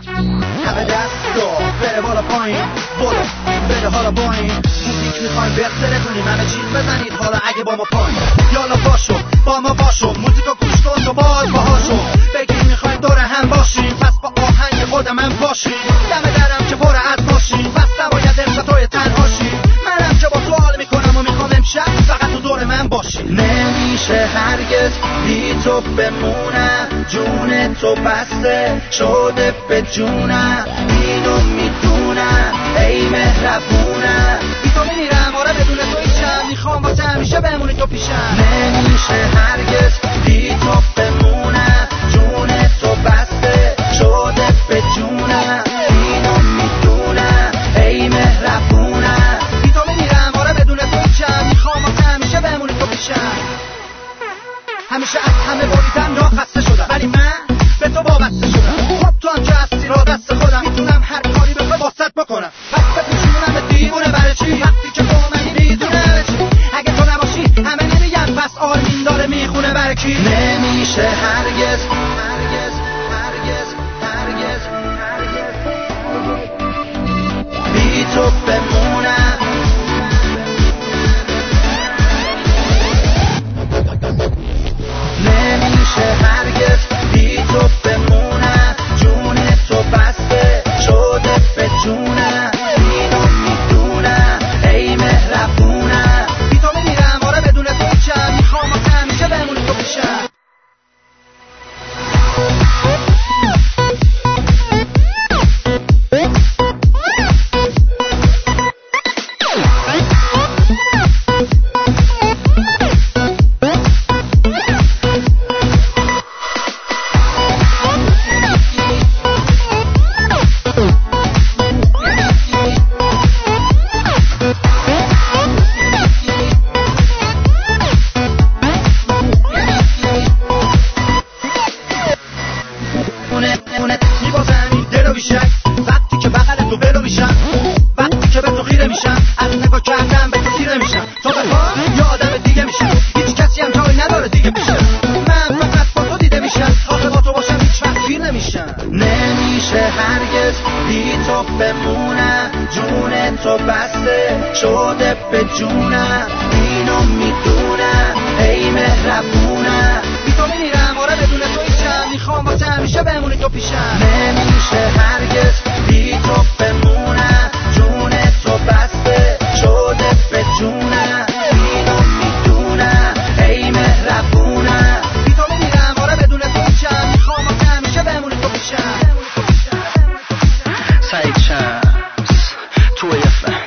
همه دست دار بره بالا پایین بالا بره حالا پایین موزیک میخوایم بهتره کنیم همه چیز بزنید حالا اگه با ما پایین یالا باشو با ما باشو موزیکو گوش کن تو باز باهاشو بگی میخوایم دور هم باشیم پس با آهنگ خودم هم باشیم دم درم که پر از باشیم پس نباید امشب توی تنهاشی منم که با تو حال میکنم و میخوام امشب فقط تو دور من باشی نمیشه هرگز بی تو بمونم جون تو بسته شده به جونم اینو میدونم ای مهربونم بی تو میمیرم آره بدون تو هیچم میخوام واسه همیشه بمونی تو پیشم نمیشه هرگز بی تو بمونم جون تو بسته شده به جونم اینو میدونم ای مهربونم بی تو میمیرم آره بدون تو هیچم میخوام واسه همیشه بمونی تو پیشم همیشه از همه بریدم یا خسته شدم ولی من به تو وابسته شدم خب تو هم که هستی را دست خودم میتونم هر کاری بخوای واسط بکنم پس بپیچونم به دیوونه برای چی وقتی که با منی میدونه چی اگه تو نباشی همه نمیگن پس آرمین داره میخونه برای کی نمیشه هرگز هرگز هرگز هرگز هرگز بی تو بمونم نمیشه هرگز بی تو بمونم جون تو بسته شده به جونم اینو میدونم ای مهربونم بی تو میمیرم آره بدون تو هیچم میخوام واسه همیشه بمونی تو پیشم وقتی که بغل تو بلو میشم وقتی که به تو خیره میشم از نگاه کردم به تو خیره میشم تو بخواه یا آدم دیگه میشم هیچ کسی هم جایی نداره دیگه میشم من فقط با تو دیده میشم آخه با تو باشم هیچ وقت خیر نمیشم نمیشه هرگز بی تو بمونم جون تو بسته شده به جونم اینو میدونم ای مهربونم بی تو میمیرم آره بدون تو هیچم میخوام واسه همیشه بمونی تو پیشم نمیشه هرگز بی تو بمونم جون تو بسته شده به جونم اینو میدونم ای مهربونم بی تو میمیرم آره بدون تو هیچم میخوام واسه همیشه بمونی تو پیشم سعید شمس توی FM